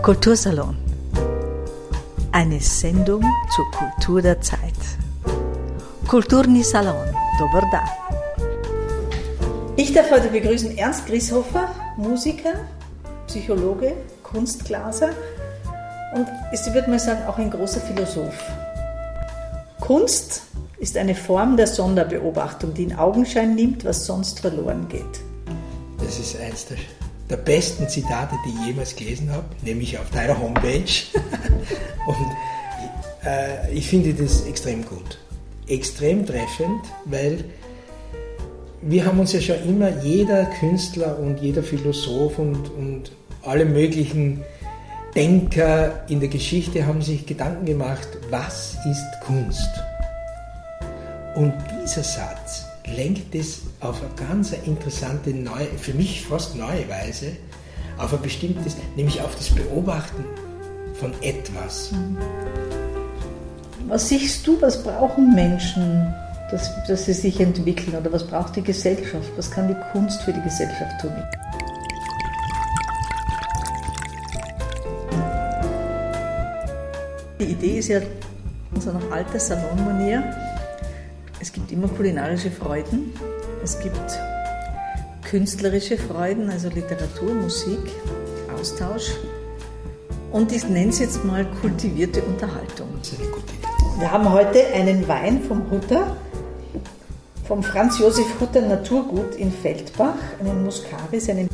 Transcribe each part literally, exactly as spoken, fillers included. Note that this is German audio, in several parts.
Kultursalon. Eine Sendung zur Kultur der Zeit. Kulturni Salon, dober dan. Ich darf heute begrüßen Ernst Grieshofer, Musiker, Psychologe, Kunstglaser und ich würde mal sagen, auch ein großer Philosoph. Kunst ist eine Form der Sonderbeobachtung, die in Augenschein nimmt, was sonst verloren geht. Das ist eines der, der besten Zitate, die ich jemals gelesen habe, nämlich auf deiner Homepage. Und äh, ich finde das extrem gut. Extrem treffend, weil wir haben uns ja schon immer, jeder Künstler und jeder Philosoph und, und alle möglichen Denker in der Geschichte haben sich Gedanken gemacht, was ist Kunst? Und dieser Satz lenkt es auf eine ganz interessante, neue, für mich fast neue Weise, auf ein bestimmtes, nämlich auf das Beobachten von etwas. Was siehst du, was brauchen Menschen, dass, dass sie sich entwickeln, oder was braucht die Gesellschaft? Was kann die Kunst für die Gesellschaft tun? Die Idee ist ja, so nach alter Salonmanier, es gibt immer kulinarische Freuden, es gibt künstlerische Freuden, also Literatur, Musik, Austausch. Und ich nenne es jetzt mal kultivierte Unterhaltung. Wir haben heute einen Wein vom Hutter, vom Franz Josef Hutter Naturgut in Feldbach, einen Muscaris, einen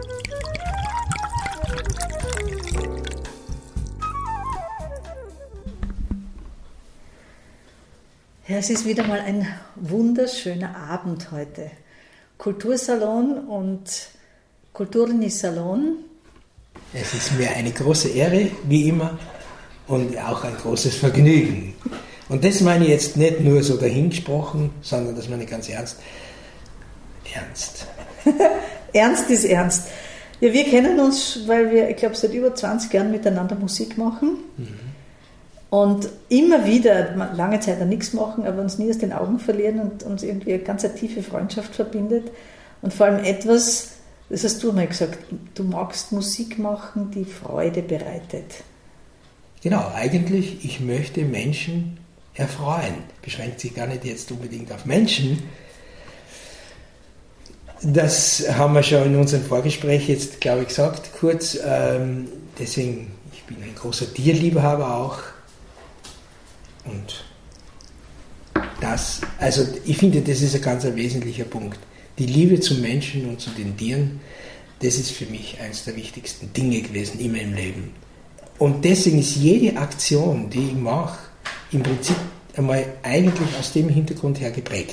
Ja, es ist wieder mal ein wunderschöner Abend heute. Kultursalon und Kulturni Salon. Es ist mir eine große Ehre, wie immer, und auch ein großes Vergnügen. Und das meine ich jetzt nicht nur so dahingesprochen, sondern das meine ich ganz ernst. Ernst. Ernst ist ernst. Ja, wir kennen uns, weil wir, ich glaube, seit über zwanzig Jahren miteinander Musik machen. Mhm. Und immer wieder, lange Zeit an nichts machen, aber uns nie aus den Augen verlieren und uns irgendwie eine ganz eine tiefe Freundschaft verbindet. Und vor allem etwas, das hast du mal gesagt, du magst Musik machen, die Freude bereitet. Genau, eigentlich, ich möchte Menschen erfreuen. Beschränkt sich gar nicht jetzt unbedingt auf Menschen. Das haben wir schon in unserem Vorgespräch jetzt, glaube ich, gesagt, kurz. Ähm, deswegen, ich bin ein großer Tierliebhaber auch. Und das, also ich finde, das ist ein ganz ein wesentlicher Punkt. Die Liebe zum Menschen und zu den Tieren, das ist für mich eines der wichtigsten Dinge gewesen, immer im Leben. Und deswegen ist jede Aktion, die ich mache, im Prinzip einmal eigentlich aus dem Hintergrund her geprägt.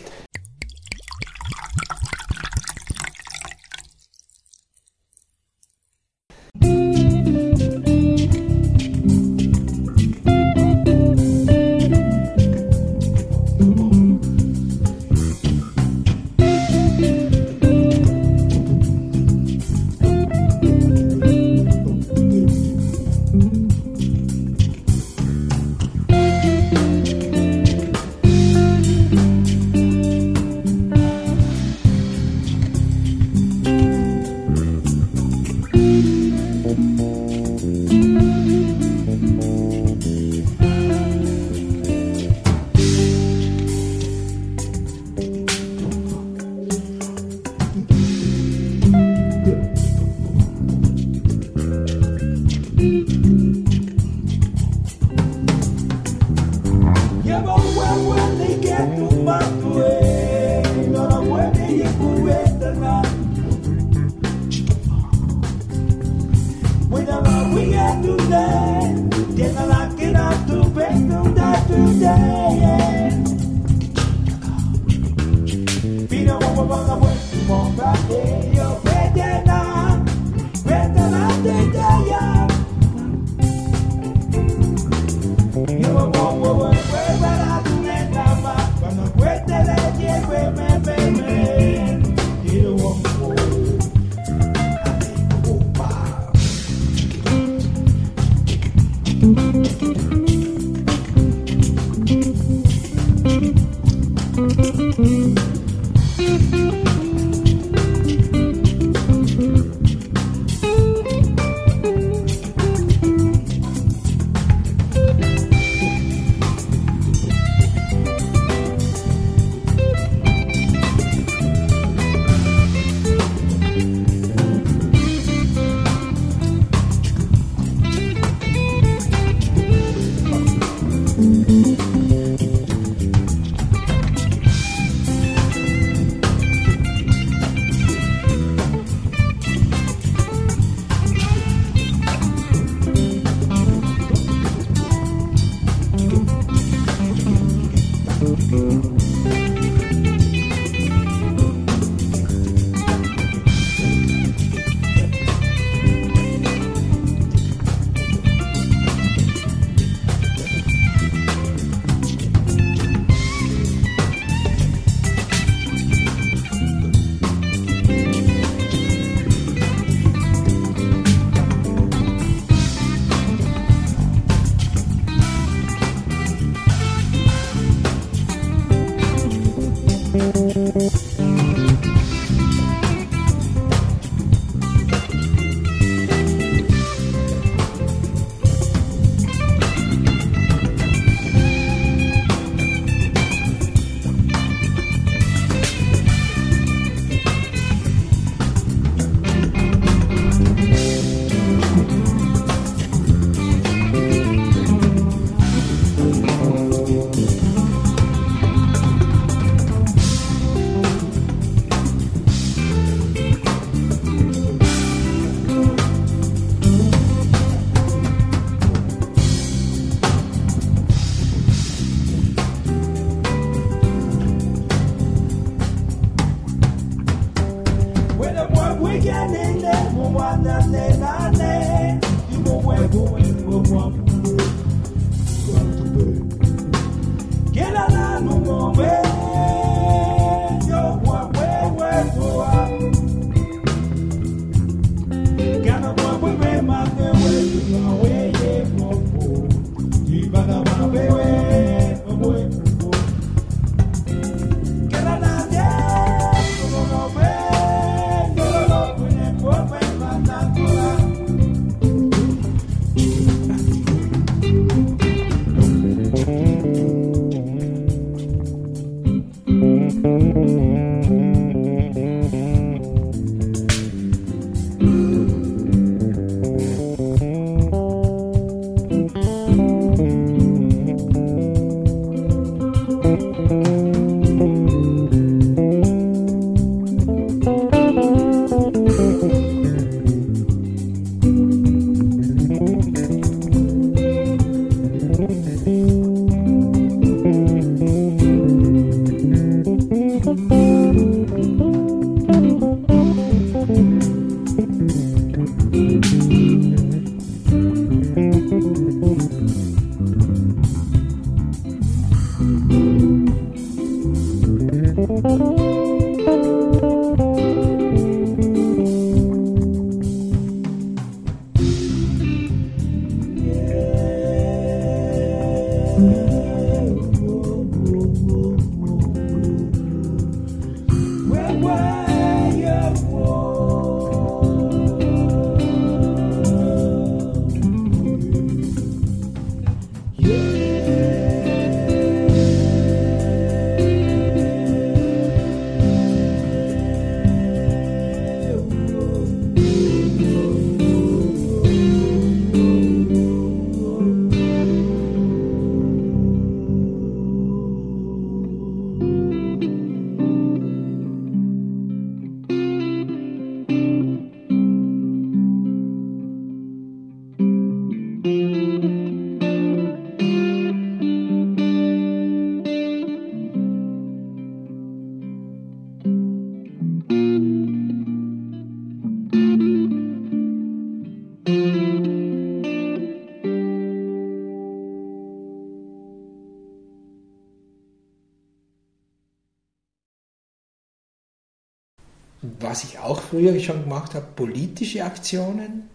Was ich auch früher schon gemacht habe, politische Aktionen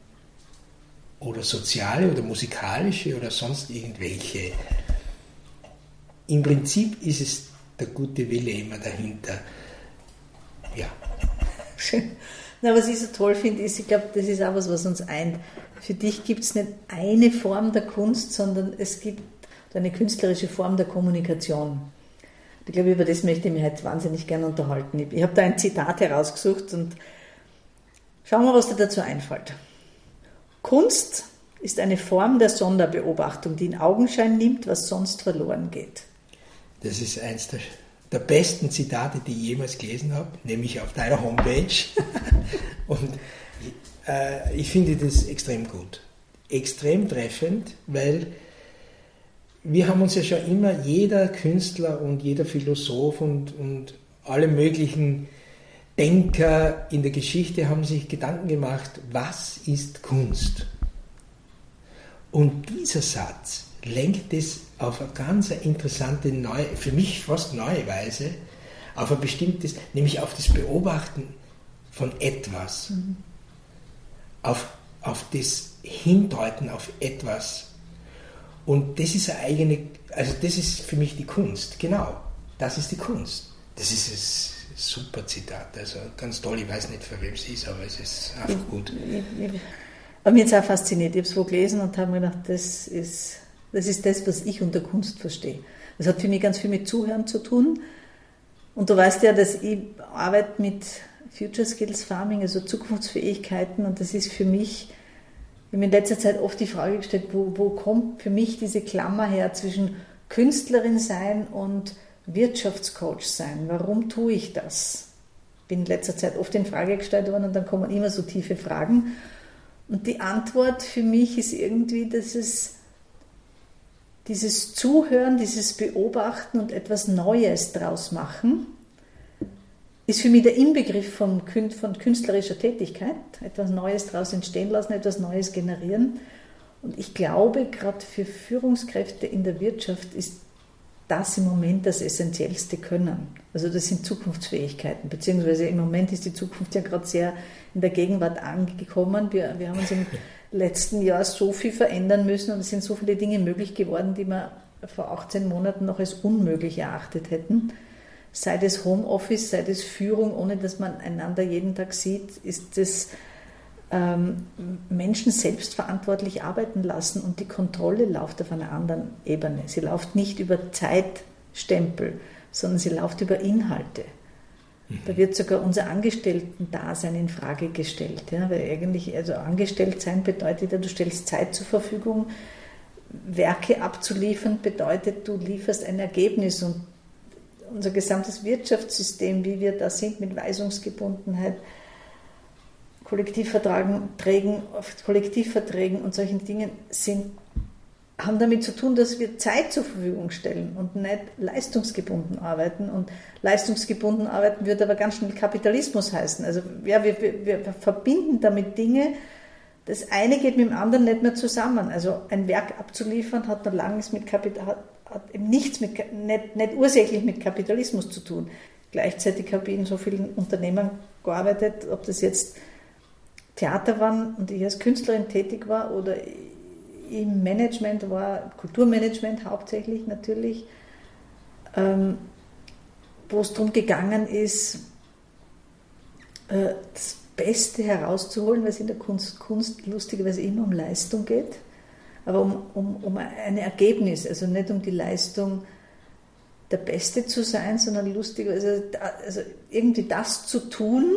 oder soziale oder musikalische oder sonst irgendwelche. Im Prinzip ist es der gute Wille immer dahinter. Ja. Schön. Na, was ich so toll finde, ist, ich glaube, das ist auch was, was uns eint. Für dich gibt es nicht eine Form der Kunst, sondern es gibt eine künstlerische Form der Kommunikation. Ich glaube, über das möchte ich mich heute wahnsinnig gerne unterhalten. Ich habe da ein Zitat herausgesucht und schauen wir, was dir dazu einfällt. Kunst ist eine Form der Sonderbeobachtung, die in Augenschein nimmt, was sonst verloren geht. Das ist eins der, der besten Zitate, die ich jemals gelesen habe, nämlich auf deiner Homepage. Und äh, ich finde das extrem gut. Extrem treffend, weil wir haben uns ja schon immer, jeder Künstler und jeder Philosoph und, und alle möglichen Denker in der Geschichte haben sich Gedanken gemacht, was ist Kunst? Und dieser Satz lenkt es auf eine ganz interessante, neue, für mich fast neue Weise, auf ein bestimmtes, nämlich auf das Beobachten von etwas, mhm. auf, auf das Hindeuten auf etwas. Und das ist eine eigene, also das ist für mich die Kunst, genau, das ist die Kunst. Das ist ein super Zitat, also ganz toll, ich weiß nicht, für wem es ist, aber es ist einfach gut. Aber mir hat es auch fasziniert, ich habe es wo gelesen und habe mir gedacht, das ist, das ist das, was ich unter Kunst verstehe. Das hat für mich ganz viel mit Zuhören zu tun. Und du weißt ja, dass ich arbeite mit Future Skills Farming, also Zukunftsfähigkeiten, und das ist für mich, ich habe mir in letzter Zeit oft die Frage gestellt, wo, wo kommt für mich diese Klammer her zwischen Künstlerin sein und Wirtschaftscoach sein? Warum tue ich das? Ich bin in letzter Zeit oft in Frage gestellt worden und dann kommen immer so tiefe Fragen. Und die Antwort für mich ist irgendwie, dass es dieses Zuhören, dieses Beobachten und etwas Neues draus machen, ist für mich der Inbegriff von, von künstlerischer Tätigkeit. Etwas Neues daraus entstehen lassen, etwas Neues generieren. Und ich glaube, gerade für Führungskräfte in der Wirtschaft ist das im Moment das essentiellste Können. Also das sind Zukunftsfähigkeiten, beziehungsweise im Moment ist die Zukunft ja gerade sehr in der Gegenwart angekommen. Wir, wir haben uns im letzten Jahr so viel verändern müssen und es sind so viele Dinge möglich geworden, die wir vor achtzehn Monaten noch als unmöglich erachtet hätten. Sei das Homeoffice, sei das Führung, ohne dass man einander jeden Tag sieht, ist das ähm, Menschen selbstverantwortlich arbeiten lassen und die Kontrolle läuft auf einer anderen Ebene. Sie läuft nicht über Zeitstempel, sondern sie läuft über Inhalte. Mhm. Da wird sogar unser Angestellten-Dasein in Frage gestellt. Ja? Weil eigentlich, also angestellt sein bedeutet ja, du stellst Zeit zur Verfügung, Werke abzuliefern bedeutet, du lieferst ein Ergebnis und unser gesamtes Wirtschaftssystem, wie wir da sind mit Weisungsgebundenheit, Kollektivverträgen, Kollektivverträgen und solchen Dingen, sind, haben damit zu tun, dass wir Zeit zur Verfügung stellen und nicht leistungsgebunden arbeiten. Und leistungsgebunden arbeiten würde aber ganz schnell Kapitalismus heißen. Also ja, wir, wir, wir verbinden damit Dinge, das eine geht mit dem anderen nicht mehr zusammen. Also ein Werk abzuliefern hat noch lange mit Kapital, hat, hat eben nichts mit, nicht, nicht ursächlich mit Kapitalismus zu tun. Gleichzeitig habe ich in so vielen Unternehmen gearbeitet, ob das jetzt Theater waren und ich als Künstlerin tätig war oder im Management war, Kulturmanagement hauptsächlich natürlich, ähm, wo es darum gegangen ist, äh, das Beste herauszuholen, weil es in der Kunst, Kunst lustigerweise immer um Leistung geht, aber um, um, um ein Ergebnis, also nicht um die Leistung, der Beste zu sein, sondern lustigerweise also irgendwie das zu tun,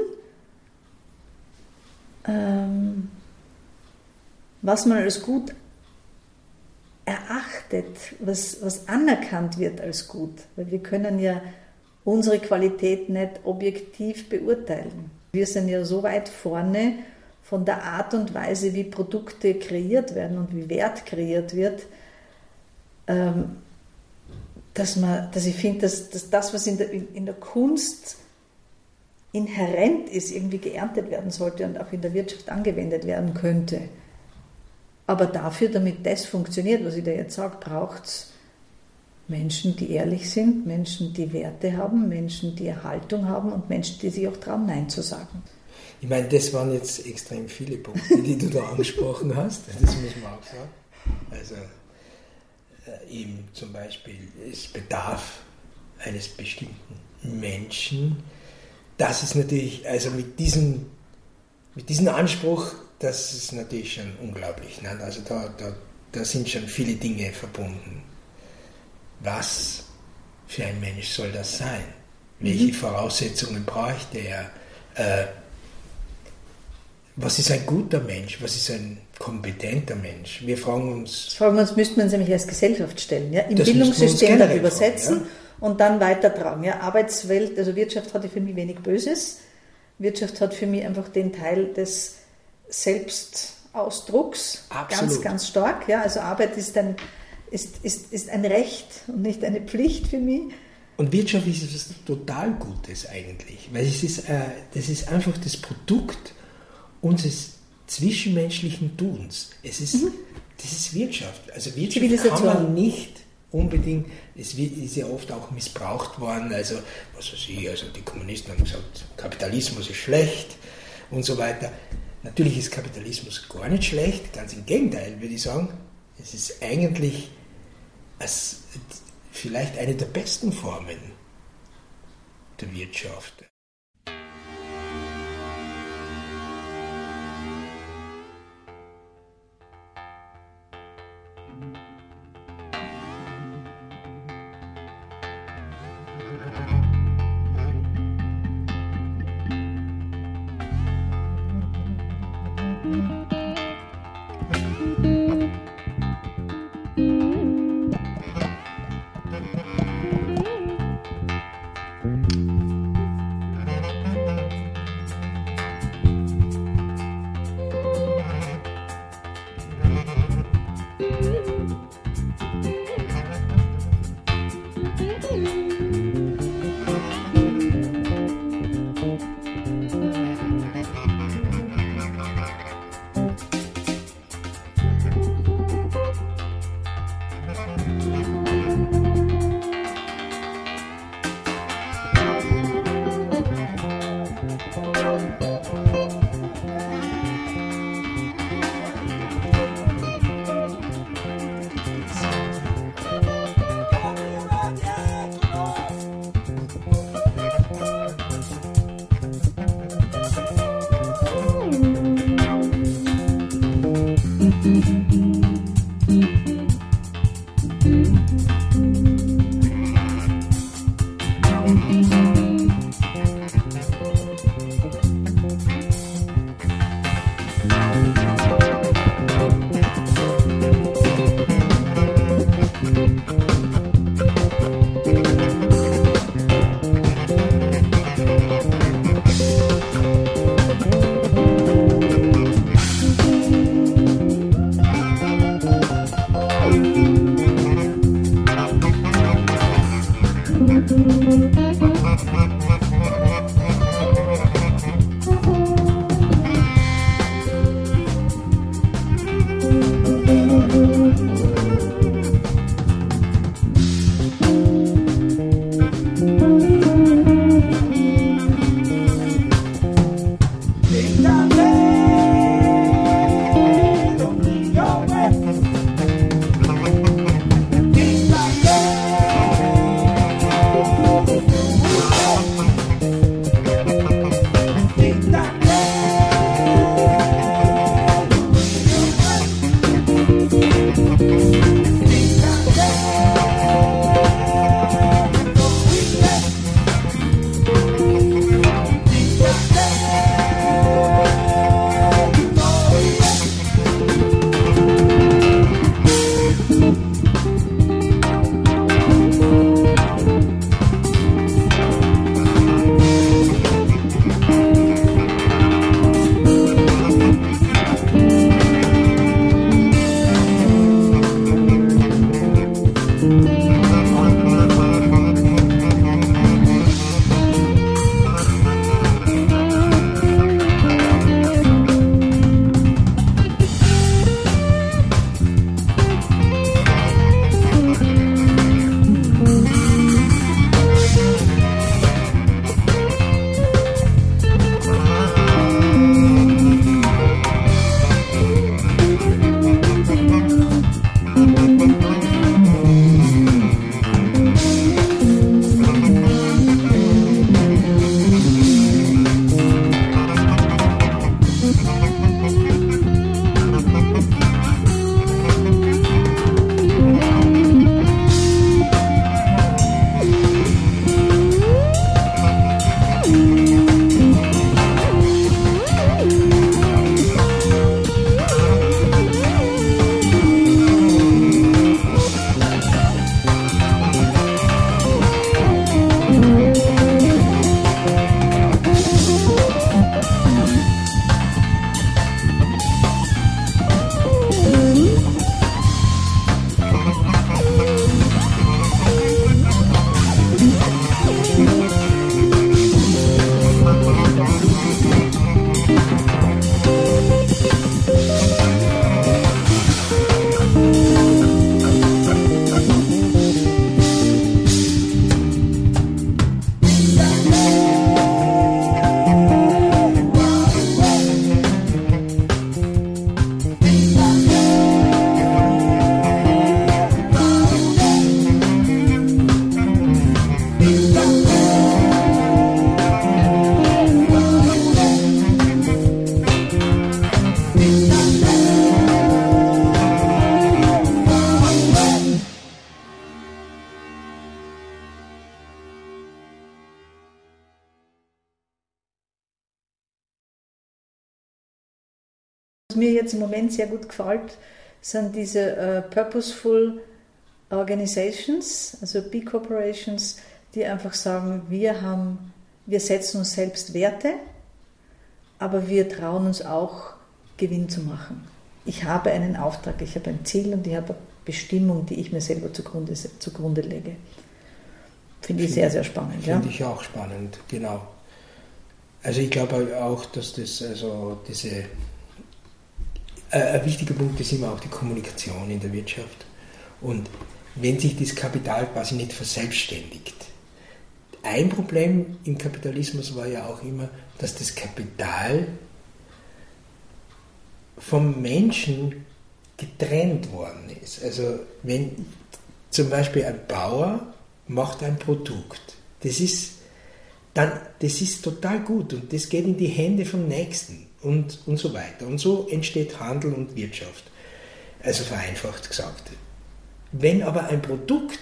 ähm, was man als gut erachtet, was, was anerkannt wird als gut. Weil wir können ja unsere Qualität nicht objektiv beurteilen. Wir sind ja so weit vorne von der Art und Weise, wie Produkte kreiert werden und wie Wert kreiert wird, ähm, dass, man, dass ich finde, dass, dass das, was in der, in der Kunst inhärent ist, irgendwie geerntet werden sollte und auch in der Wirtschaft angewendet werden könnte. Aber dafür, damit das funktioniert, was ich da jetzt sage, braucht es Menschen, die ehrlich sind, Menschen, die Werte haben, Menschen, die Erhaltung haben und Menschen, die sich auch trauen, Nein zu sagen. Ich meine, das waren jetzt extrem viele Punkte, die du da angesprochen hast. Das muss man auch sagen. Also äh, eben zum Beispiel, es bedarf eines bestimmten Menschen. Das ist natürlich, also mit diesem, mit diesem Anspruch, das ist natürlich schon unglaublich. Ne? Also da, da, da sind schon viele Dinge verbunden. Was für ein Mensch soll das sein? Welche mhm. Voraussetzungen bräuchte er? Äh, was ist ein guter Mensch? Was ist ein kompetenter Mensch? Wir fragen uns... Das fragen wir uns, müssten wir uns nämlich als Gesellschaft stellen. Ja? Im Bildungssystem dann übersetzen fragen, ja? Und dann weitertragen. Ja? Arbeitswelt, also Wirtschaft hat für mich wenig Böses. Wirtschaft hat für mich einfach den Teil des Selbstausdrucks Absolut. ganz, ganz stark. Ja? Also Arbeit ist ein, ist, ist, ist ein Recht und nicht eine Pflicht für mich. Und Wirtschaft ist etwas total Gutes eigentlich, weil es ist, äh, das ist einfach das Produkt unseres zwischenmenschlichen Tuns. Es ist, mhm. Das ist Wirtschaft. Also Wirtschaft kann man nicht unbedingt, es ist ja oft auch missbraucht worden, also was weiß ich, also die Kommunisten haben gesagt, Kapitalismus ist schlecht und so weiter. Natürlich ist Kapitalismus gar nicht schlecht, ganz im Gegenteil, würde ich sagen. Es ist eigentlich als, vielleicht eine der besten Formen der Wirtschaft. Was mir jetzt im Moment sehr gut gefällt, sind diese uh, Purposeful Organizations, also B-Corporations, die einfach sagen, wir, haben, wir setzen uns selbst Werte, aber wir trauen uns auch, Gewinn zu machen. Ich habe einen Auftrag, ich habe ein Ziel und ich habe eine Bestimmung, die ich mir selber zugrunde, zugrunde lege. Finde ich sehr, sehr spannend. Finde ja? ich auch spannend, genau. Also ich glaube auch, dass das, also diese, äh, ein wichtiger Punkt ist immer auch die Kommunikation in der Wirtschaft. Und wenn sich das Kapital quasi nicht verselbstständigt. Ein Problem im Kapitalismus war ja auch immer, dass das Kapital vom Menschen getrennt worden ist. Also wenn zum Beispiel ein Bauer macht ein Produkt, das ist, dann, das ist total gut und das geht in die Hände vom Nächsten und, und so weiter. Und so entsteht Handel und Wirtschaft, also vereinfacht gesagt. Wenn aber ein Produkt,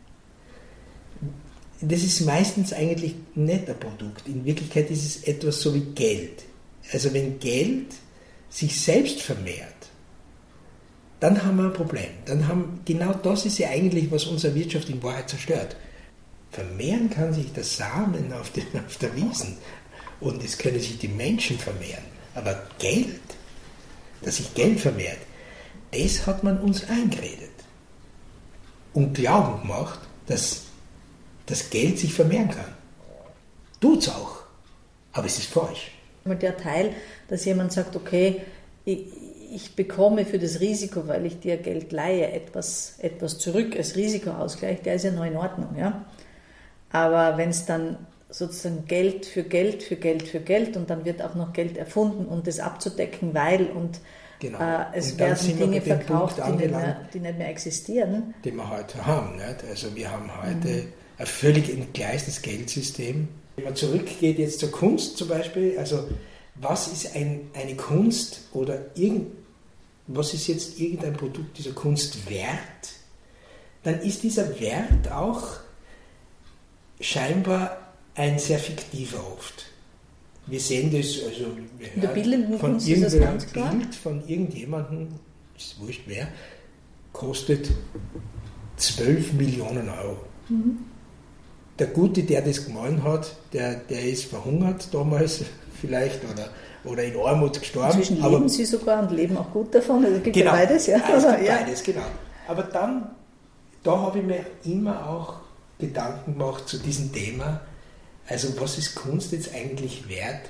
das ist meistens eigentlich nicht ein Produkt, in Wirklichkeit ist es etwas so wie Geld. Also wenn Geld sich selbst vermehrt, dann haben wir ein Problem. Dann haben, genau das ist ja eigentlich, was unsere Wirtschaft in Wahrheit zerstört. Vermehren kann sich der Samen auf, den, auf der Wiesen und es können sich die Menschen vermehren. Aber Geld, dass sich Geld vermehrt, das hat man uns eingeredet und glauben gemacht, dass das Geld sich vermehren kann. Tut's auch, aber es ist falsch. Der Teil, dass jemand sagt, okay, ich, ich bekomme für das Risiko, weil ich dir Geld leihe, etwas, etwas zurück als Risikoausgleich, der ist ja noch in Ordnung. Ja? Aber wenn es dann sozusagen Geld für Geld für Geld für Geld und dann wird auch noch Geld erfunden, um das abzudecken, weil und genau. äh, es und werden Dinge verkauft, die nicht, mehr, die nicht mehr existieren. Die wir heute haben. Nicht? Also wir haben heute mhm. ein völlig entgleistes Geldsystem. Wenn man zurückgeht jetzt zur Kunst zum Beispiel, also was ist ein, eine Kunst oder irgend, was ist jetzt irgendein Produkt dieser Kunst wert, dann ist dieser Wert auch scheinbar ein sehr fiktiver oft. Wir sehen das, also wir in der bildenden von Kunst ist das ganz klar. Bild von irgendjemandem, ist wurscht wer, kostet zwölf Millionen Euro. Mhm. Der Gute, der das gemahlen hat, der, der ist verhungert damals vielleicht oder, oder in Armut gestorben. Inzwischen leben sie sogar und leben auch gut davon. Also es gibt genau, ja beides. Ja. Es gibt ja. beides, genau. Aber dann, da habe ich mir immer auch Gedanken gemacht zu diesem Thema, also was ist Kunst jetzt eigentlich wert?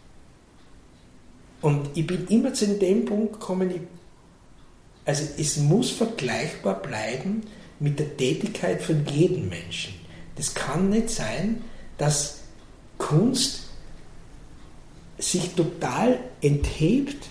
Und ich bin immer zu dem Punkt gekommen, ich, also es muss vergleichbar bleiben mit der Tätigkeit von jedem Menschen. Das kann nicht sein, dass Kunst sich total enthebt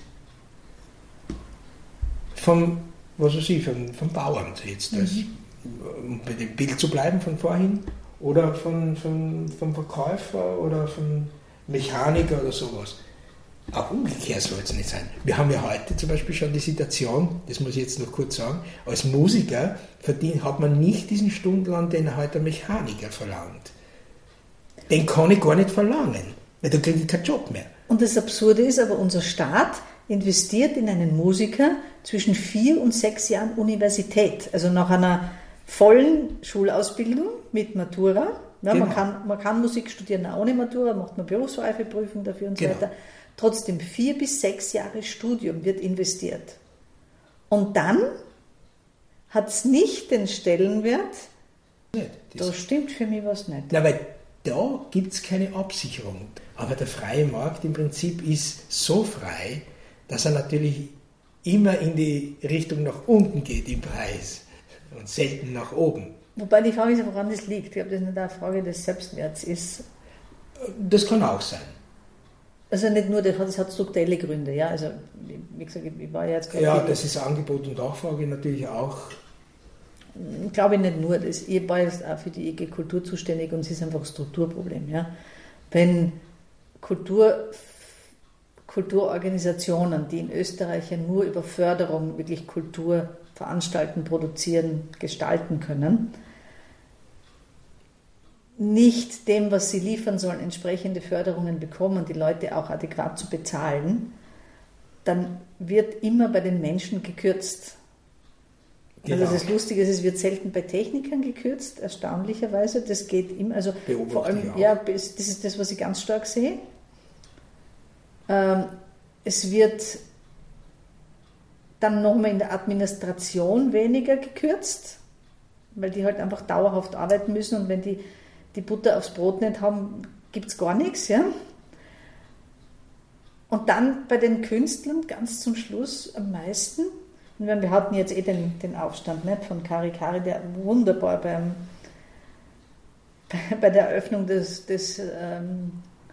vom, was weiß ich, vom, vom Bauern jetzt, mhm. das, um bei dem Bild zu bleiben von vorhin, oder von, von, vom Verkäufer oder vom Mechaniker oder sowas. Auch umgekehrt soll es nicht sein. Wir haben ja heute zum Beispiel schon die Situation, das muss ich jetzt noch kurz sagen, als Musiker verdient, hat man nicht diesen Stundenlohn, den heute ein Mechaniker verlangt. Den kann ich gar nicht verlangen, weil da kriege ich keinen Job mehr. Und das Absurde ist aber, unser Staat investiert in einen Musiker zwischen vier und sechs Jahren Universität. Also nach einer vollen Schulausbildung mit Matura. Ja, genau. man, kann, man kann Musik studieren auch ohne Matura, macht man Berufsreifeprüfung dafür und so genau. weiter. Trotzdem, vier bis sechs Jahre Studium wird investiert. Und dann hat es nicht den Stellenwert, nicht, da stimmt für mich was nicht. Na, weil da gibt es keine Absicherung. Aber der freie Markt im Prinzip ist so frei, dass er natürlich immer in die Richtung nach unten geht im Preis und selten nach oben. Wobei die Frage ist, woran das liegt. Ich glaube, das nicht eine Frage des Selbstwerts ist. Das kann auch sein. Also nicht nur, das hat, das hat strukturelle Gründe. Ja? Also, wie gesagt, ich war ja jetzt gerade... Ja, das ist Angebot und Nachfrage natürlich auch. Ich glaube nicht nur. Das, ich war jetzt auch für die E G Kultur zuständig und es ist einfach ein Strukturproblem. Ja? Wenn Kultur, Kulturorganisationen, die in Österreich ja nur über Förderung wirklich Kultur veranstalten, produzieren, gestalten können, nicht dem, was sie liefern sollen, entsprechende Förderungen bekommen, die Leute auch adäquat zu bezahlen, dann wird immer bei den Menschen gekürzt. Genau. Also das Lustige ist, es wird selten bei Technikern gekürzt, erstaunlicherweise. Das geht immer, also Beobachte vor allem, ja, das ist das, was ich ganz stark sehe. Ähm, es wird dann nochmal in der Administration weniger gekürzt, weil die halt einfach dauerhaft arbeiten müssen und wenn die die Butter aufs Brot nicht haben, gibt es gar nichts. Ja? Und dann bei den Künstlern ganz zum Schluss am meisten, und wir hatten jetzt eh den, den Aufstand nicht, von Kari Kari, der wunderbar beim, bei, bei der Eröffnung des, des, ähm,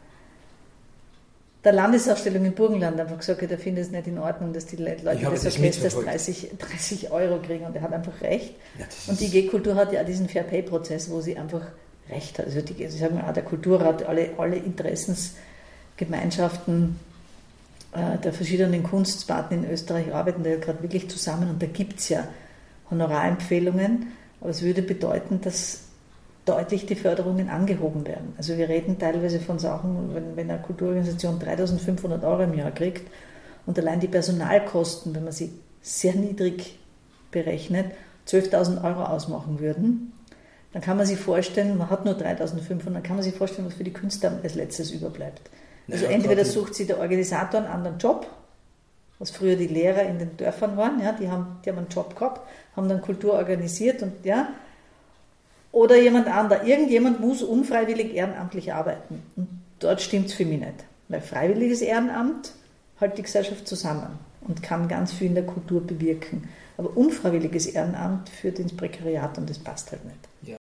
der Landesausstellung in Burgenland einfach gesagt hat, er findet es nicht in Ordnung, dass die Leute des Orchesters dreißig, dreißig Euro kriegen und er hat einfach recht. Ja, und die I G-Kultur hat ja auch diesen Fair-Pay-Prozess, wo sie einfach recht hat. Also die, sie sagen auch, der Kulturrat, alle, alle Interessensgemeinschaften äh, der verschiedenen Kunstsparten in Österreich arbeiten da ja gerade wirklich zusammen und da gibt es ja Honorarempfehlungen, aber es würde bedeuten, dass deutlich die Förderungen angehoben werden. Also wir reden teilweise von Sachen, wenn, wenn eine Kulturorganisation dreitausendfünfhundert Euro im Jahr kriegt und allein die Personalkosten, wenn man sie sehr niedrig berechnet, zwölftausend Euro ausmachen würden, dann kann man sich vorstellen, man hat nur dreitausendfünfhundert, dann kann man sich vorstellen, was für die Künstler als letztes überbleibt. Also naja, entweder sucht sich der Organisator einen anderen Job, was früher die Lehrer in den Dörfern waren, ja, die haben, die haben einen Job gehabt, haben dann Kultur organisiert und ja, oder jemand anderer. Irgendjemand muss unfreiwillig ehrenamtlich arbeiten. Und dort stimmt es für mich nicht. Weil freiwilliges Ehrenamt hält die Gesellschaft zusammen und kann ganz viel in der Kultur bewirken. Aber unfreiwilliges Ehrenamt führt ins Prekariat und das passt halt nicht. Ja.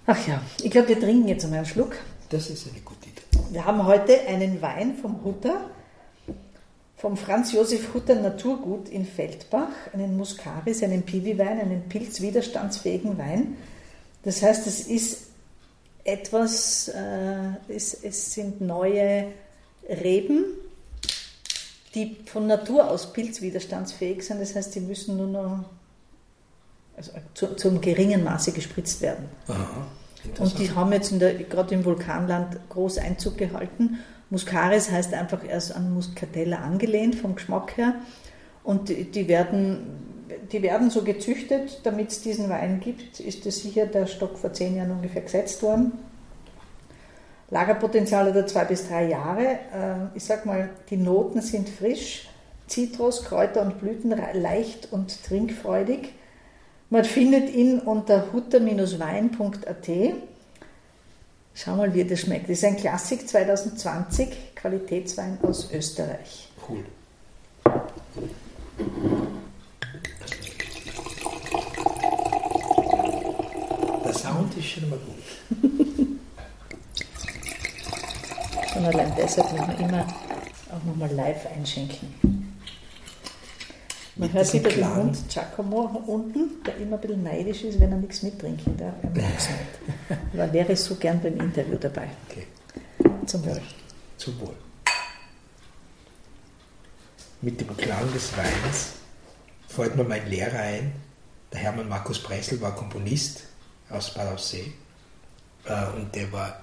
Ach ja, ich glaube, wir trinken jetzt einmal einen Schluck. Das ist eine gute Idee. Wir haben heute einen Wein vom Hutter, vom Franz Josef Hutter Naturgut in Feldbach, einen Muscaris, einen Piwi-Wein, einen pilzwiderstandsfähigen Wein. Das heißt, es ist etwas, äh, es, es sind neue Reben, die von Natur aus pilzwiderstandsfähig sind. Das heißt, die müssen nur noch also zu, zu einem geringen Maße gespritzt werden. Aha, und die haben jetzt in der, gerade im Vulkanland groß Einzug gehalten. Muscaris heißt einfach erst an Muscatella angelehnt vom Geschmack her. Und die, die, werden, die werden so gezüchtet, damit es diesen Wein gibt. Ist das sicher der Stock vor zehn Jahren ungefähr gesetzt worden. Lagerpotenzial hat er zwei bis drei Jahre. Ich sag mal, die Noten sind frisch. Zitrus, Kräuter und Blüten, leicht und trinkfreudig. Man findet ihn unter hutter Wein punkt a t. Schau mal, wie das schmeckt. Das ist ein Klassik zwanzig zwanzig, Qualitätswein aus Österreich. Cool. Der Sound ist schon mal gut. Schon allein deshalb muss man immer auch nochmal live einschenken. Man hört wieder den Hund Giacomo unten, der immer ein bisschen neidisch ist, wenn er nichts mittrinken darf. Er mag es nicht. Aber er wäre so gern beim Interview dabei. Okay. Zum Wohl. Zum Wohl. Mit dem Klang des Weins fällt mir mein Lehrer ein. Der Hermann Markus Pressl war Komponist aus Bad Aussee. Und der war,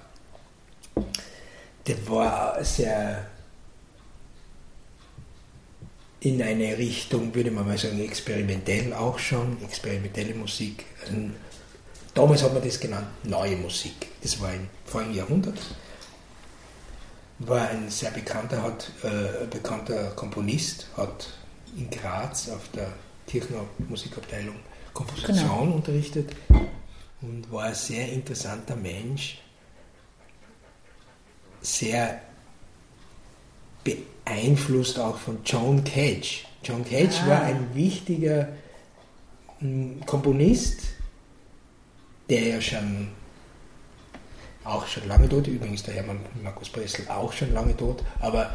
der war sehr in eine Richtung, würde man mal sagen, experimentell auch schon, experimentelle Musik. Also, damals hat man das genannt, neue Musik. Das war im vorigen Jahrhundert. War ein sehr bekannter, hat, äh, bekannter Komponist, hat in Graz auf der Kirchner Musikabteilung Komposition genau. unterrichtet und war ein sehr interessanter Mensch, sehr beeinflusst auch von John Cage. John Cage ah. war ein wichtiger m, Komponist, der ja schon auch schon lange tot, übrigens der Hermann Markus Pressl auch schon lange tot, aber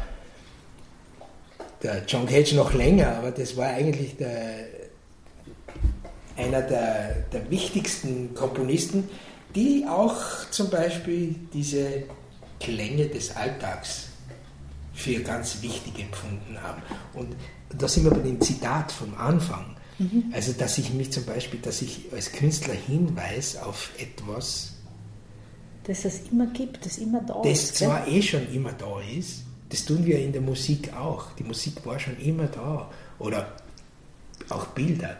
der John Cage noch länger, aber das war eigentlich der, einer der, der wichtigsten Komponisten, die auch zum Beispiel diese Klänge des Alltags für ganz wichtig empfunden haben. Und da sind wir bei dem Zitat vom Anfang. Mhm. Also, dass ich mich zum Beispiel, dass ich als Künstler hinweise auf etwas, dass es immer gibt, das immer da das ist. Das zwar eh schon immer da ist, das tun wir in der Musik auch. Die Musik war schon immer da. Oder auch Bilder.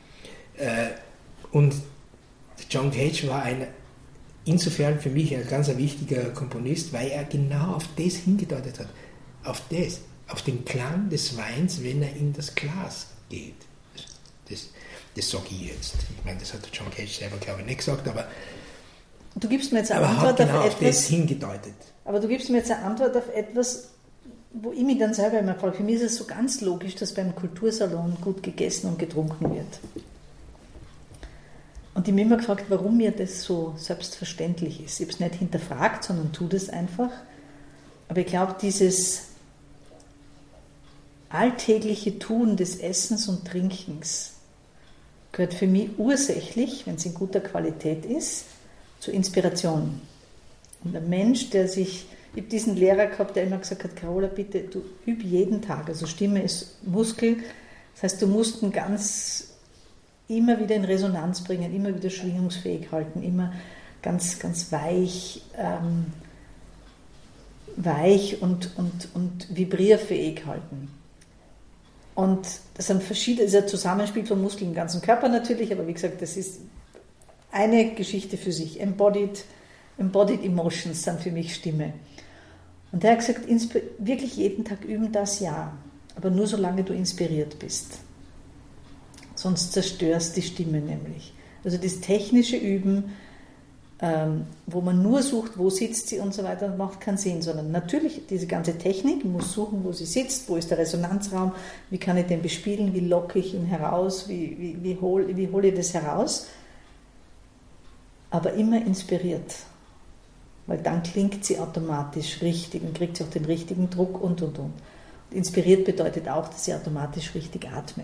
Und John Cage war ein, insofern für mich ein ganz wichtiger Komponist, weil er genau auf das hingedeutet hat. Auf das, auf den Klang des Weins, wenn er in das Glas geht. Das, das, das sage ich jetzt. Ich meine, das hat John Cage selber, glaube ich, nicht gesagt, aber du gibst mir jetzt eine aber Antwort hat genau auf, auf etwas, das hingedeutet. Aber du gibst mir jetzt eine Antwort auf etwas, wo ich mich dann selber immer frage. Für mich ist es so ganz logisch, dass beim Kultursalon gut gegessen und getrunken wird. Und ich habe mich immer gefragt, warum mir das so selbstverständlich ist. Ich habe es nicht hinterfragt, sondern tue das einfach. Aber ich glaube, dieses alltägliche Tun des Essens und Trinkens gehört für mich ursächlich, wenn es in guter Qualität ist, zur Inspiration. Und ein Mensch, der sich, ich habe diesen Lehrer gehabt, der immer gesagt hat, Carola, bitte, du üb jeden Tag, also Stimme ist Muskel, das heißt, du musst ihn ganz immer wieder in Resonanz bringen, immer wieder schwingungsfähig halten, immer ganz, ganz weich, ähm, weich und, und, und vibrierfähig halten. Und das sind verschiedene, das ist ein Zusammenspiel von Muskeln im ganzen Körper natürlich, aber wie gesagt, das ist eine Geschichte für sich. Embodied, embodied Emotions sind für mich Stimme. Und er hat gesagt, wirklich jeden Tag üben, das ja, aber nur solange du inspiriert bist. Sonst zerstörst die Stimme nämlich. Also das technische Üben, ähm, wo man nur sucht, wo sitzt sie und so weiter, macht keinen Sinn, sondern natürlich diese ganze Technik, man muss suchen, wo sie sitzt, wo ist der Resonanzraum, wie kann ich den bespielen, wie locke ich ihn heraus, wie, wie, wie hole wie hol ich das heraus. aber immer inspiriert. Weil dann klingt sie automatisch richtig und kriegt sie auch den richtigen Druck und und und. Und inspiriert bedeutet auch, dass ich automatisch richtig atme.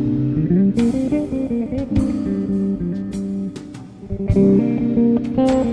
Thank you.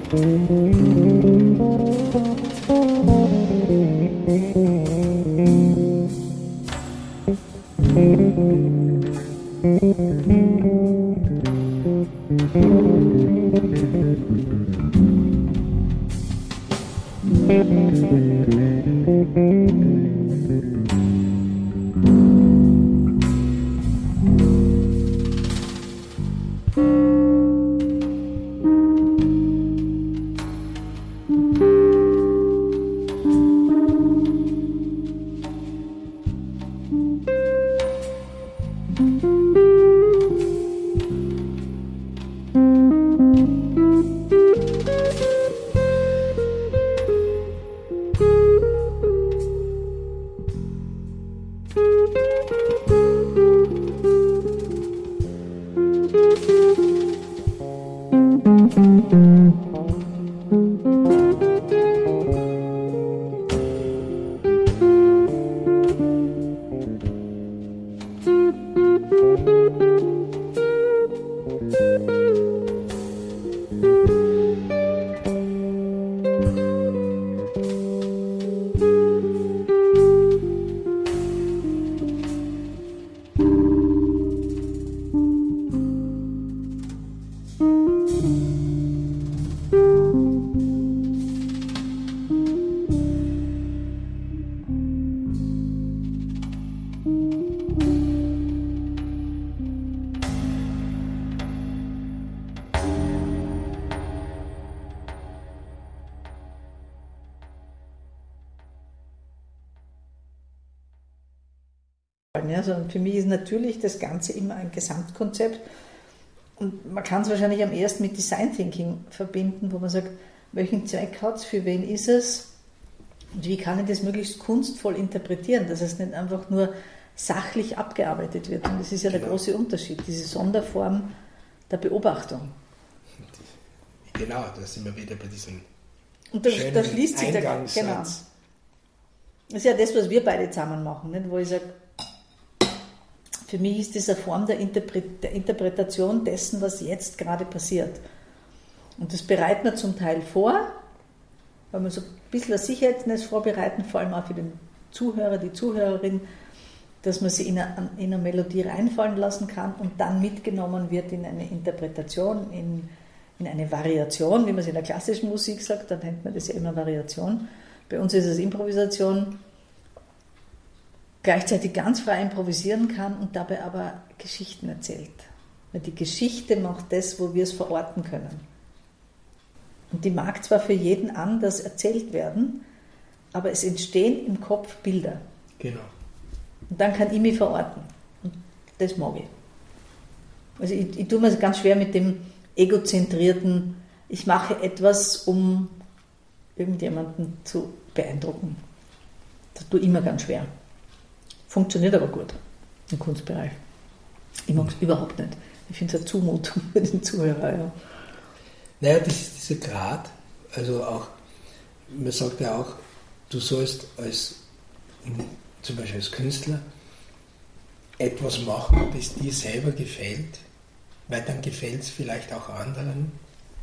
Ja, sondern für mich ist natürlich das Ganze immer ein Gesamtkonzept und man kann es wahrscheinlich am ersten mit Design Thinking verbinden, wo man sagt, welchen Zweck hat es, für wen ist es und wie kann ich das möglichst kunstvoll interpretieren, dass es nicht einfach nur sachlich abgearbeitet wird. Und das ist ja der genau. große Unterschied, diese Sonderform der Beobachtung. Genau, da sind wir wieder bei diesem und da, da schließt sich der genau. Das ist ja das, was wir beide zusammen machen, nicht? Wo ich sage, für mich ist das eine Form der, Interpret- der Interpretation dessen, was jetzt gerade passiert. Und das bereiten wir zum Teil vor, weil wir so ein bisschen ein Sicherheitsnetz vorbereiten, vor allem auch für den Zuhörer, die Zuhörerin, dass man sie in eine, in eine Melodie reinfallen lassen kann und dann mitgenommen wird in eine Interpretation, in, in eine Variation, wie man es in der klassischen Musik sagt, dann nennt man das ja immer Variation. Bei uns ist es Improvisation, gleichzeitig ganz frei improvisieren kann und dabei aber Geschichten erzählt. Weil die Geschichte macht das, wo wir es verorten können. Und die mag zwar für jeden anders erzählt werden, aber es entstehen im Kopf Bilder. Genau. Und dann kann ich mich verorten. Und das mag ich. Also ich, ich tue mir ganz schwer mit dem egozentrierten, ich mache etwas, um irgendjemanden zu beeindrucken. Das tue ich immer ganz schwer. Funktioniert aber gut im Kunstbereich. Ich mag es mhm. überhaupt nicht. Ich finde es eine Zumutung für den Zuhörer. Ja. Naja, das ist dieser Grad, also auch, man sagt ja auch, du sollst als, zum Beispiel als Künstler, etwas machen, das dir selber gefällt, weil dann gefällt es vielleicht auch anderen.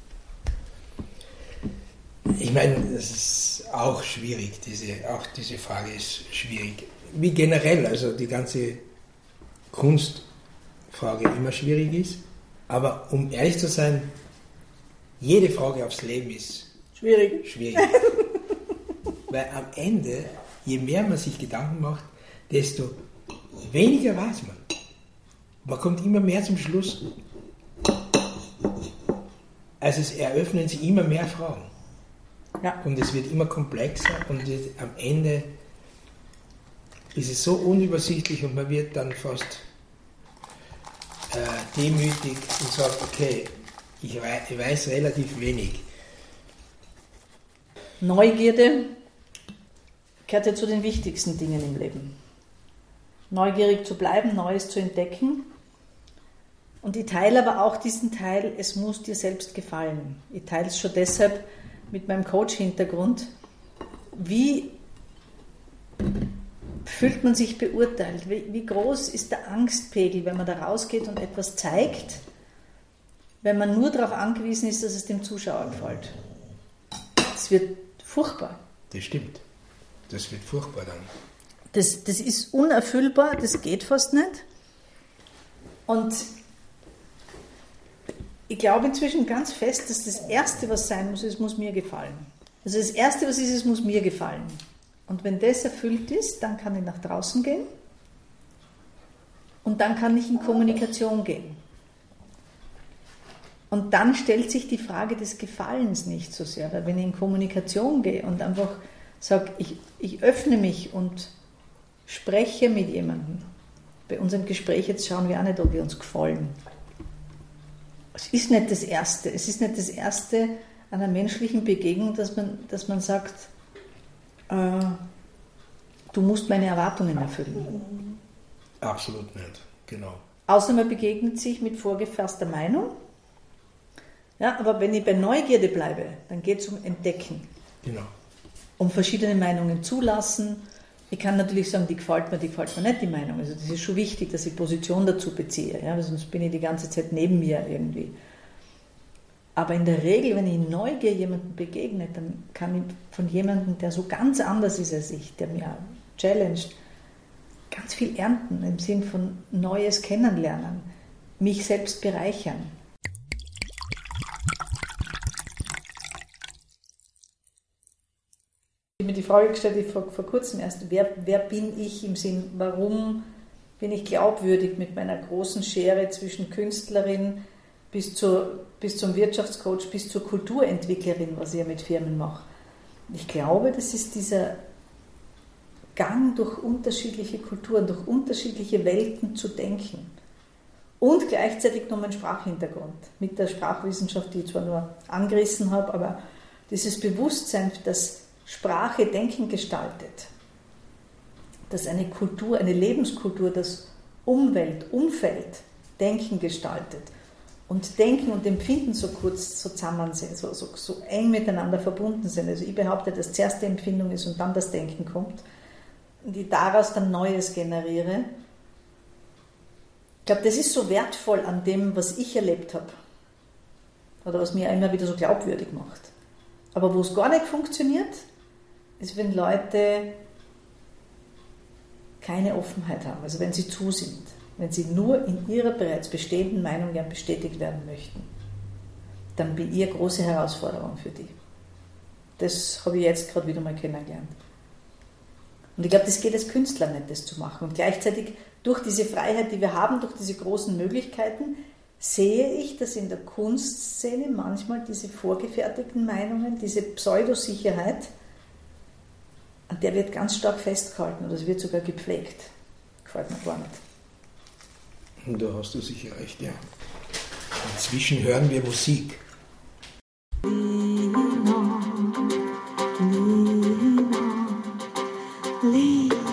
Ich meine, das ist auch schwierig, diese, auch diese Frage ist schwierig. Wie generell, also die ganze Kunstfrage immer schwierig ist. Aber um ehrlich zu sein, jede Frage aufs Leben ist schwierig. schwierig. Weil am Ende, je mehr man sich Gedanken macht, desto weniger weiß man. Man kommt immer mehr zum Schluss. Also es eröffnen sich immer mehr Fragen. Ja. Und es wird immer komplexer und am Ende ist es so unübersichtlich und man wird dann fast äh, demütig und sagt, okay, ich weiß, ich weiß relativ wenig. Neugierde gehört ja zu den wichtigsten Dingen im Leben. Neugierig zu bleiben, Neues zu entdecken. Und ich teile aber auch diesen Teil, es muss dir selbst gefallen. Ich teile es schon deshalb mit meinem Coach-Hintergrund. Wie fühlt man sich beurteilt? Wie, wie groß ist der Angstpegel, wenn man da rausgeht und etwas zeigt, wenn man nur darauf angewiesen ist, dass es dem Zuschauer gefällt? Das wird furchtbar. Das stimmt. Das wird furchtbar dann. Das, das ist unerfüllbar, das geht fast nicht. Und ich glaube inzwischen ganz fest, dass das Erste, was sein muss, es muss mir gefallen. Also das Erste, was ist, es muss mir gefallen. Und wenn das erfüllt ist, dann kann ich nach draußen gehen und dann kann ich in Kommunikation gehen. Und dann stellt sich die Frage des Gefallens nicht so sehr, weil wenn ich in Kommunikation gehe und einfach sage, ich, ich öffne mich und spreche mit jemandem. Bei unserem Gespräch jetzt schauen wir auch nicht, ob wir uns gefallen. Es ist nicht das Erste. Es ist nicht das Erste einer menschlichen Begegnung, dass man, dass man sagt, äh, du musst meine Erwartungen erfüllen. Absolut nicht, genau. Außer man begegnet sich mit vorgefasster Meinung. Ja, aber wenn ich bei Neugierde bleibe, dann geht es um Entdecken. Genau. Um verschiedene Meinungen zulassen. Ich kann natürlich sagen, die gefällt mir, die gefällt mir nicht, die Meinung. Also das ist schon wichtig, dass ich Position dazu beziehe, ja, weil sonst bin ich die ganze Zeit neben mir irgendwie. Aber in der Regel, wenn ich in Neugier jemandem begegne, dann kann ich von jemandem, der so ganz anders ist als ich, der mir challenged, ganz viel ernten, im Sinn von Neues kennenlernen, mich selbst bereichern. Ich habe mir die Frage gestellt, die vor, vor kurzem erst, wer, wer bin ich im Sinn, warum bin ich glaubwürdig mit meiner großen Schere zwischen Künstlerin bis, zur, bis zum Wirtschaftscoach, bis zur Kulturentwicklerin, was ich ja mit Firmen mache. Ich glaube, das ist dieser Gang durch unterschiedliche Kulturen, durch unterschiedliche Welten zu denken. Und gleichzeitig noch mein Sprachhintergrund mit der Sprachwissenschaft, die ich zwar nur angerissen habe, aber dieses Bewusstsein, dass Sprache Denken gestaltet, dass eine Kultur, eine Lebenskultur, das Umwelt, Umfeld Denken gestaltet und Denken und Empfinden so kurz so zusammen sind, so, so, so eng miteinander verbunden sind. Also ich behaupte, dass zuerst die Empfindung ist und dann das Denken kommt und ich daraus dann Neues generiere. Ich glaube, das ist so wertvoll an dem, was ich erlebt habe oder was mir immer wieder so glaubwürdig macht. Aber wo es gar nicht funktioniert, ist, wenn Leute keine Offenheit haben, also wenn sie zu sind, wenn sie nur in ihrer bereits bestehenden Meinung gern bestätigt werden möchten, dann bin ich eine große Herausforderung für die. Das habe ich jetzt gerade wieder mal kennengelernt. Und ich glaube, das geht als Künstler nicht, das zu machen. Und gleichzeitig durch diese Freiheit, die wir haben, durch diese großen Möglichkeiten, sehe ich, dass in der Kunstszene manchmal diese vorgefertigten Meinungen, diese Pseudosicherheit, an der wird ganz stark festgehalten oder es wird sogar gepflegt. Gefällt mir gar nicht. Und da hast du sicher recht, ja. Inzwischen hören wir Musik. Lean on, lean on, lean on.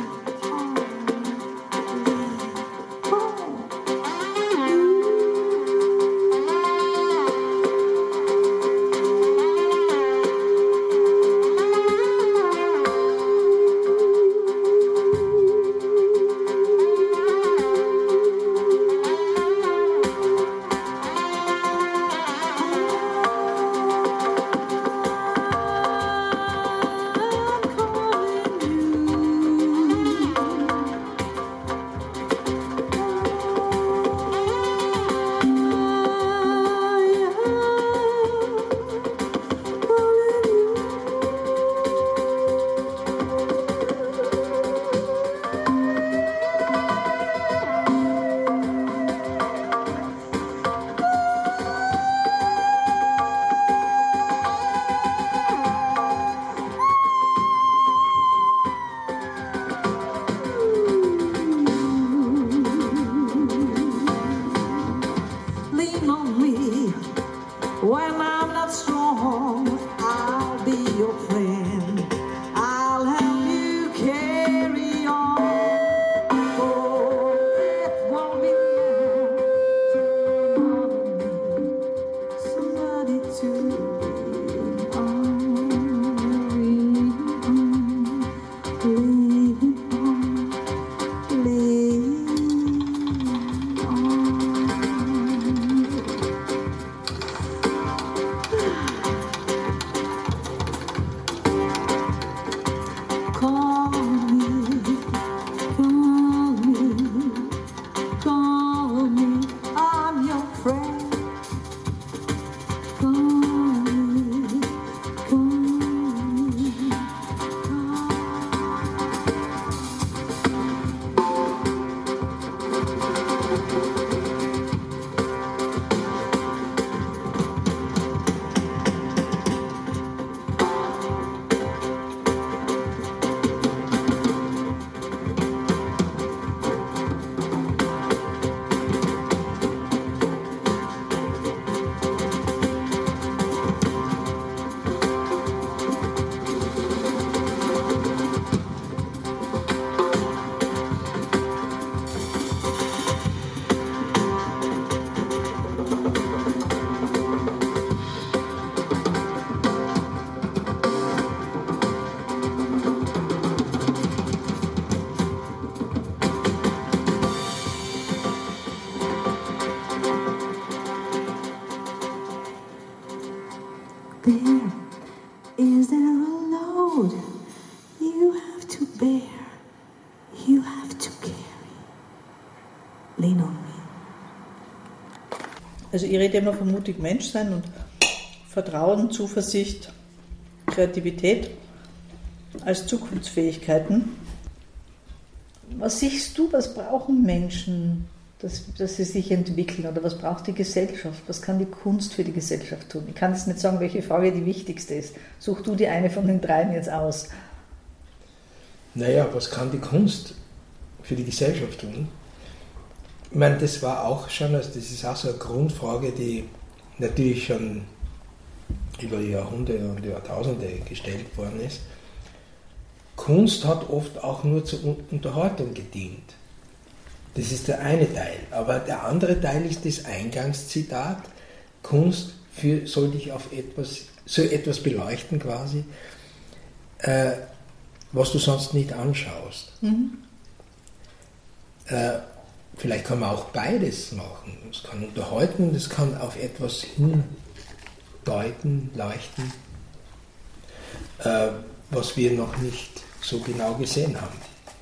there? Is there a load you have to bear? You have to carry. Lean on me. Also ich rede immer von mutig Menschsein und Vertrauen, Zuversicht, Kreativität als Zukunftsfähigkeiten. Was siehst du, was brauchen Menschen, dass, dass sie sich entwickeln, oder was braucht die Gesellschaft? Was kann die Kunst für die Gesellschaft tun? Ich kann jetzt nicht sagen, welche Frage die wichtigste ist. Such du die eine von den dreien jetzt aus. Naja, was kann die Kunst für die Gesellschaft tun? Ich meine, das war auch schon, also das ist auch so eine Grundfrage, die natürlich schon über Jahrhunderte und Jahrtausende gestellt worden ist. Kunst hat oft auch nur zur Unterhaltung gedient. Das ist der eine Teil. Aber der andere Teil ist das Eingangszitat. Kunst für, soll dich auf etwas, so etwas beleuchten quasi, äh, was du sonst nicht anschaust. Mhm. Äh, vielleicht kann man auch beides machen. Es kann unterhalten, das kann auf etwas hindeuten, leuchten, äh, was wir noch nicht so genau gesehen haben.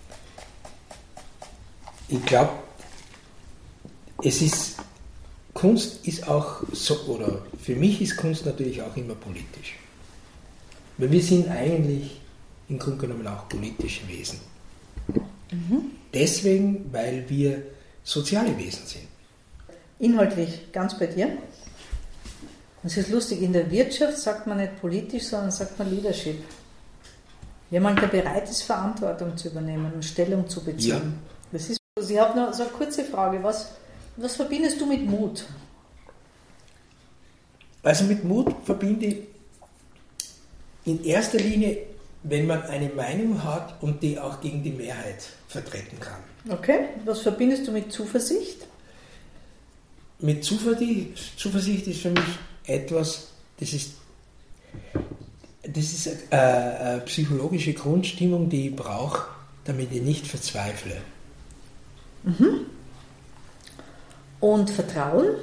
Ich glaube, es ist, Kunst ist auch so, oder für mich ist Kunst natürlich auch immer politisch. Weil wir sind eigentlich im Grunde genommen auch politische Wesen. Mhm. Deswegen, weil wir soziale Wesen sind. Inhaltlich ganz bei dir. Es ist lustig, in der Wirtschaft sagt man nicht politisch, sondern sagt man Leadership. Jemand, der bereit ist, Verantwortung zu übernehmen und Stellung zu beziehen. Ja. Das ist, also ich habe noch so eine kurze Frage. Was, was verbindest du mit Mut? Also mit Mut verbinde ich in erster Linie, wenn man eine Meinung hat und die auch gegen die Mehrheit vertreten kann. Okay, was verbindest du mit Zuversicht? Mit Zuversicht, Zuversicht ist für mich etwas, das ist, das ist eine, eine psychologische Grundstimmung, die ich brauche, damit ich nicht verzweifle. Mhm. Und Vertrauen?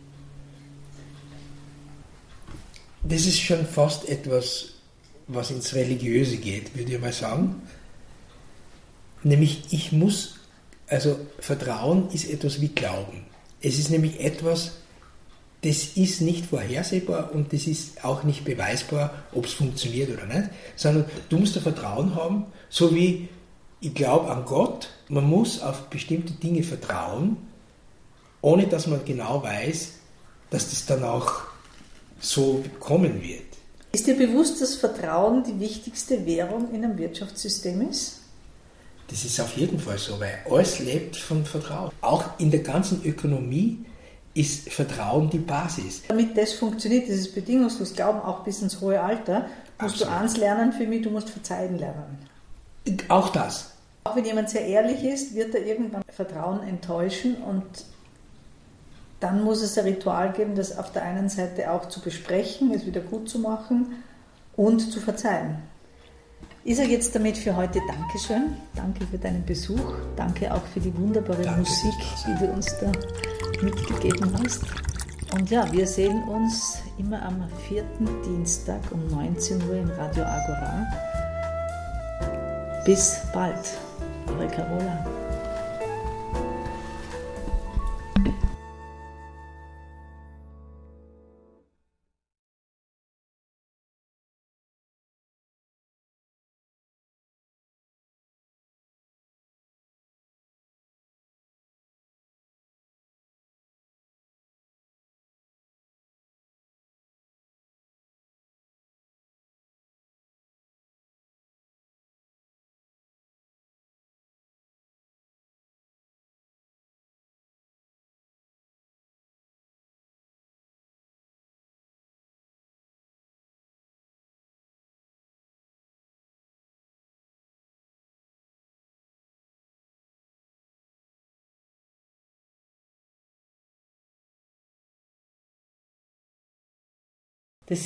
Das ist schon fast etwas, was ins Religiöse geht, würde ich mal sagen. Nämlich, ich muss, also Vertrauen ist etwas wie Glauben. Es ist nämlich etwas, das ist nicht vorhersehbar und das ist auch nicht beweisbar, ob es funktioniert oder nicht, sondern du musst da Vertrauen haben, so wie ich glaube an Gott, man muss auf bestimmte Dinge vertrauen, ohne dass man genau weiß, dass das dann auch so kommen wird. Ist dir bewusst, dass Vertrauen die wichtigste Währung in einem Wirtschaftssystem ist? Das ist auf jeden Fall so, weil alles lebt von Vertrauen. Auch in der ganzen Ökonomie ist Vertrauen die Basis. Damit das funktioniert, dieses bedingungslos Glauben auch bis ins hohe Alter, musst Absolut. Du eins lernen für mich, du musst verzeihen lernen. Auch das. Auch wenn jemand sehr ehrlich ist, wird er irgendwann Vertrauen enttäuschen und dann muss es ein Ritual geben, das auf der einen Seite auch zu besprechen, es wieder gut zu machen und zu verzeihen. Ich sage jetzt damit für heute Dankeschön. Danke für deinen Besuch. Danke auch für die wunderbare Danke, Musik, die du uns da mitgegeben hast. Und ja, wir sehen uns immer am vierten Dienstag um neunzehn Uhr in Radio Agora. Bis bald, eure Carola.